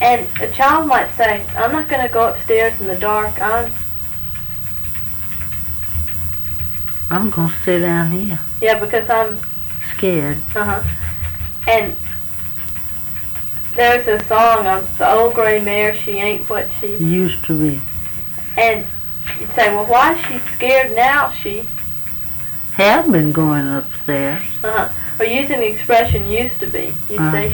And a child might say, I'm not going to go upstairs in the dark. I'm going to stay down here. Yeah, because I'm scared. And there's a song of the old gray mare, she ain't what she used to be. And you'd say, well, why is she scared now? She have been going upstairs. Or using the expression used to be. You'd say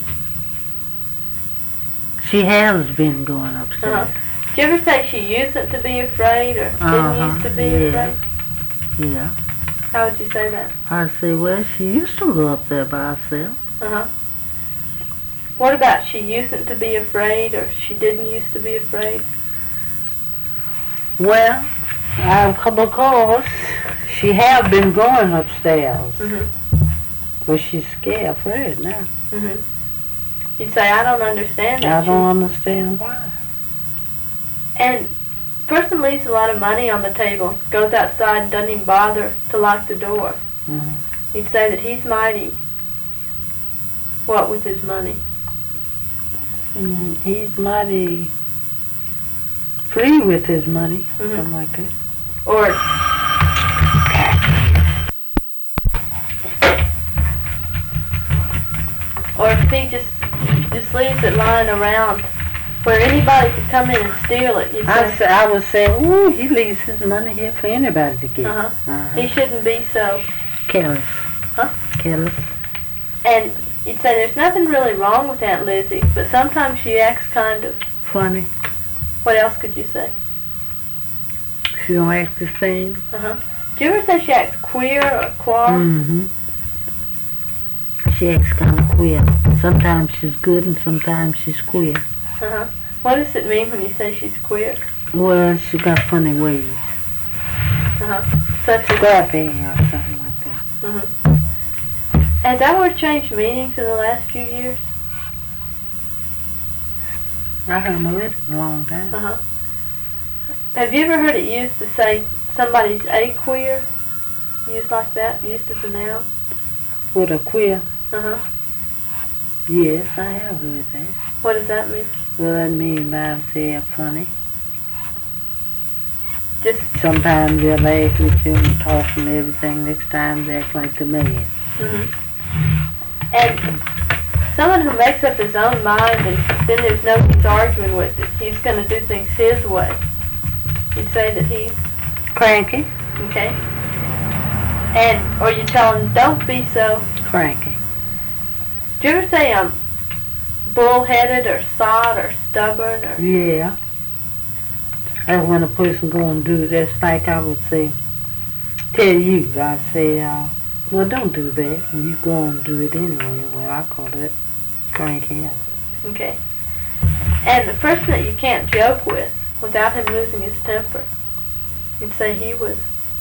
she has been going upstairs. Did you ever say she used to be afraid or didn't used to be afraid? Yeah. How would you say that? I'd say, well, she used to go up there by herself. What about she used to be afraid or she didn't used to be afraid? Well, because she have been going upstairs. But she's scared afraid now. You'd say, I don't understand that. I don't understand why. And a person leaves a lot of money on the table, goes outside and doesn't even bother to lock the door. You'd say that he's mighty. What with his money? He's mighty free with his money, something like that. Or if he just leaves it lying around where anybody could come in and steal it, you'd say. I would say, ooh, he leaves his money here for anybody to get. He shouldn't be so careless. Careless. And you'd say there's nothing really wrong with Aunt Lizzie, but sometimes she acts kind of funny. What else could you say? She don't act the same. Do you ever say she acts queer or queer? She acts kind of queer. Sometimes she's good and sometimes she's queer. What does it mean when you say she's queer? Well, she got funny ways. Such as scrappy or something like that. Has that word changed meanings in the last few years? I haven't heard it in a long time. Have you ever heard it used to say somebody's a queer? Used like that? Used as a noun? What, a queer? Yes, I have heard that. What does that mean? Well, that means they're funny. Just sometimes they'll laugh with you and talk and everything. Next time they act like the man. And someone who makes up his own mind and then there's no use arguing with it. He's going to do things his way. You say that he's cranky. Okay. Or you tell him, don't be so cranky. Do you ever say bullheaded or sot or stubborn or? Yeah. And when a person go and do this, like I would say, tell you, I say, well, don't do that. And you go and do it anyway. Well, I call it cranky. Okay. And the person that you can't joke with without him losing his temper, you'd say he was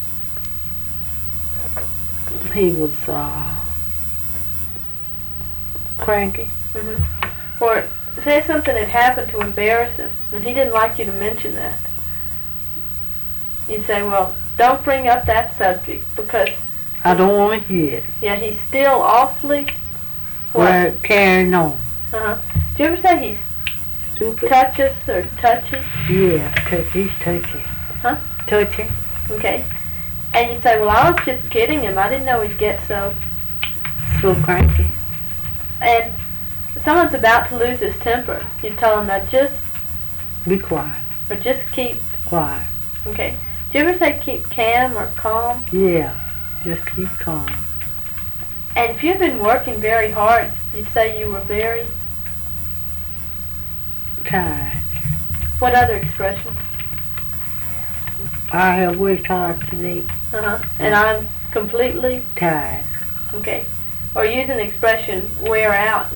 cranky. Or say something had happened to embarrass him, and he didn't like you to mention that. You'd say, well, don't bring up that subject, because I don't want to hear it. Yeah, he's still awfully well, carrying on. Do you ever say he's stupid? Touches or touchy? Yeah, he's touchy. Touchy. Okay. And you'd say, well, I was just kidding him. I didn't know he'd get so cranky. And someone's about to lose his temper. You tell him, now just be quiet. Or just keep quiet. Okay. Do you ever say keep calm or calm? Yeah, just keep calm. And if you've been working very hard, you'd say you were very tired. What other expression? I have worked hard today. And I'm completely tired. Okay. Or use an expression, wear out.